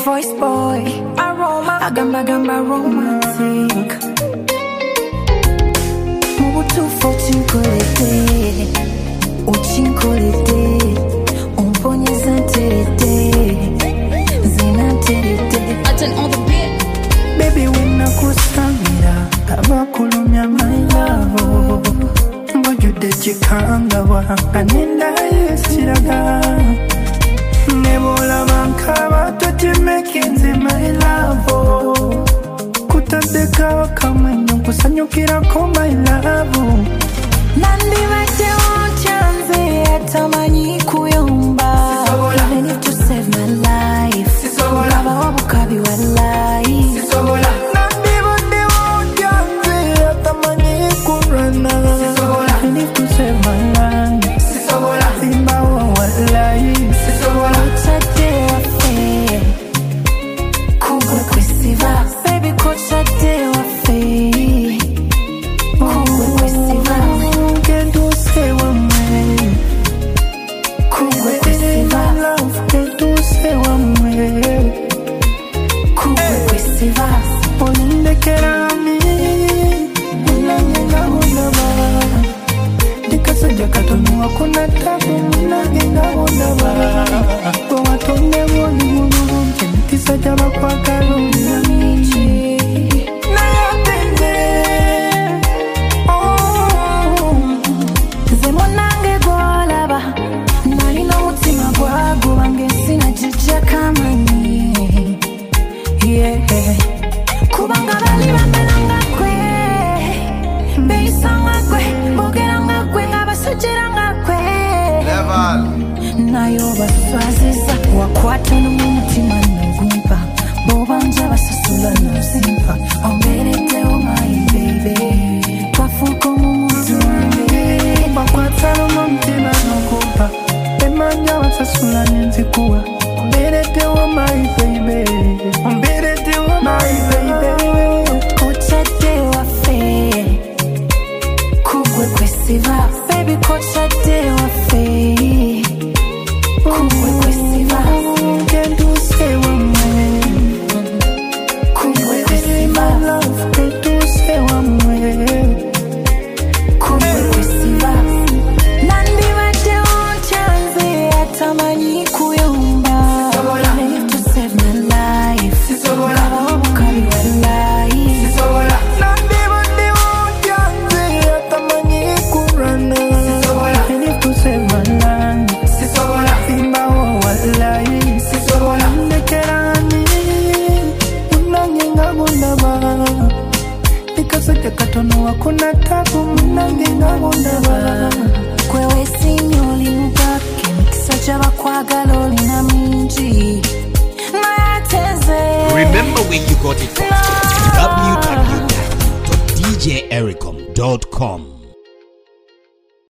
voice boy, aroma, agamba romantic. Mubutu fochinkolete, uchinkolete, umponyeza terete, zina terete. Attend on the beat. Baby wina kusamira, abakulumya my love. Mbojude chikanga wa, anenda yesiraga. Nebola bankaba tochimekinzi my love. Kutadeka wakamwenyo kusanyukira ko my love. Nandi wate ochanze atamanyi kuyomba. I need to save my life. Baba wabukabi wa life. Nandi wate ochanze atamanyi kurana. I need to save my life. Simba wa life. Kochate wafe, kugwe kwesiva. Baby kochate wafe, kugwe kwesiva. Can't say one way. Kugwe kwesiva. Love can't say one way. Kugwe kwesiva. Onindekerami, unangenga hundaba. Dikasaja katonu wakuna tabu, unangenga hundaba. Kwa watonde woni munu, kentisa jaba kwa kaluni na minchi. Na ya pende, Zemonange gwalaba, nalina mutima gwago wange sina jija kamanyi. Yeah. Kubanga bali bamenanga kwe, beisanga kwe, bogeranga kwe, ngabasojeranga kwe. Nayo baswaziza, wakwata n'umutima n'ugumpa, bobanja basasula n'uzimpa. Omberete oh my baby, twafuko mu mutu wange. bakwata n'umutima n'ugumpa, emanja basasula n'enzikuwa. Omberete oh my baby, omberete oh my baby. Kochate wafe, kugwe kwesiva. Baby kochate wafe, kugwe kwesiva. Can't say one way. Kugwe kwesiva. Love can't say one way. Kugwe kwesiva. Nandi wate ochanze atamanyi kuyomba. I need to save my life. Baba wabukabi wa life. Nandi wate ochanze atamanyi kurana. I need to save my life. Simba wa life. Ndekerani, unangenga hundaba. Dikasaja katono wakuna tabu, unangenga hundaba. Kwewe sinyoli mugake, mikisa jaba kwagala olina mingi. Nayateze. Remember where you got it from. www.djericom.com